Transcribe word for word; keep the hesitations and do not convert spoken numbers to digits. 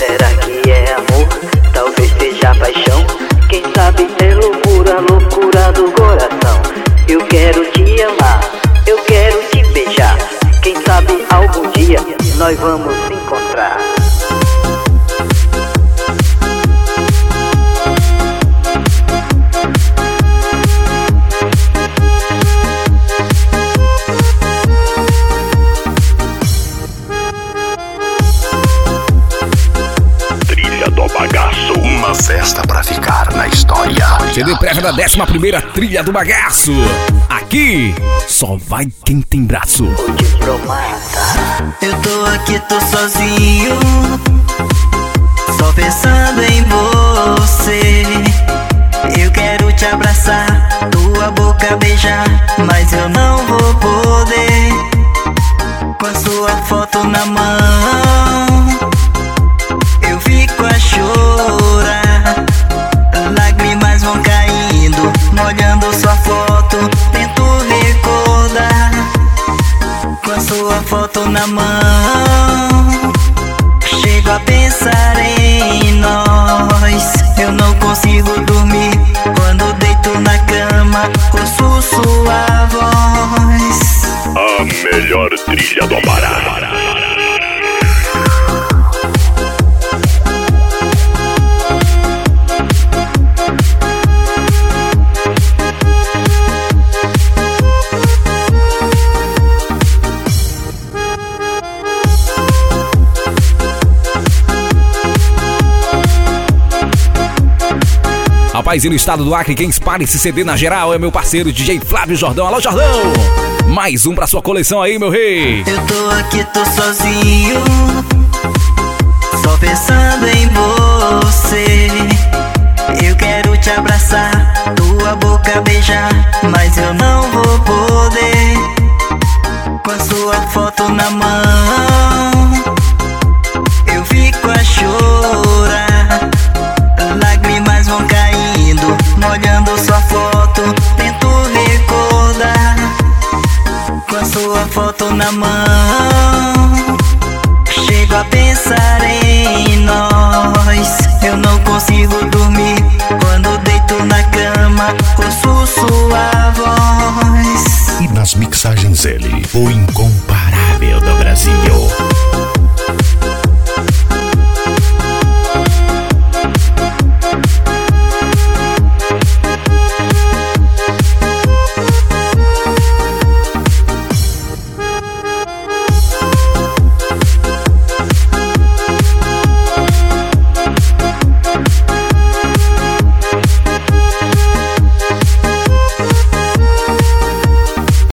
Será que é amor? Talvez seja paixão. Quem sabe é loucura, loucura do coração. Eu quero te amar, eu quero te beijar. Quem sabe algum dia nós vamos se encontrar. Uma festa pra ficar na história. C D prévia da décima primeira Trilha do Bagaço. Aqui só vai quem tem braço. O diplomata. Eu tô aqui, tô sozinho, só pensando em você. Eu quero te abraçar, tua boca beijar, mas eu não vou poder. Com a sua foto na mão, eu fico a chorar. Lágrimas vão caindo, molhando sua foto, tento recordar. Com a sua foto na mão, chego a pensar em nós. Eu não consigo dormir quando deito na cama, ouço sua voz. A melhor trilha do Pará. Rapaz, e no estado do Acre, quem espalha esse C D na geral é meu parceiro D J Flávio Jordão. Alô, Jordão! Mais um pra sua coleção aí, meu rei. Eu tô aqui, tô sozinho, só pensando em você. Eu quero te abraçar, tua boca beijar, mas eu não vou poder. Com a sua foto na mão, eu fico a chorar. Lágrimas vão caindo, molhando sua foto, tento recordar. Com a sua foto na mão,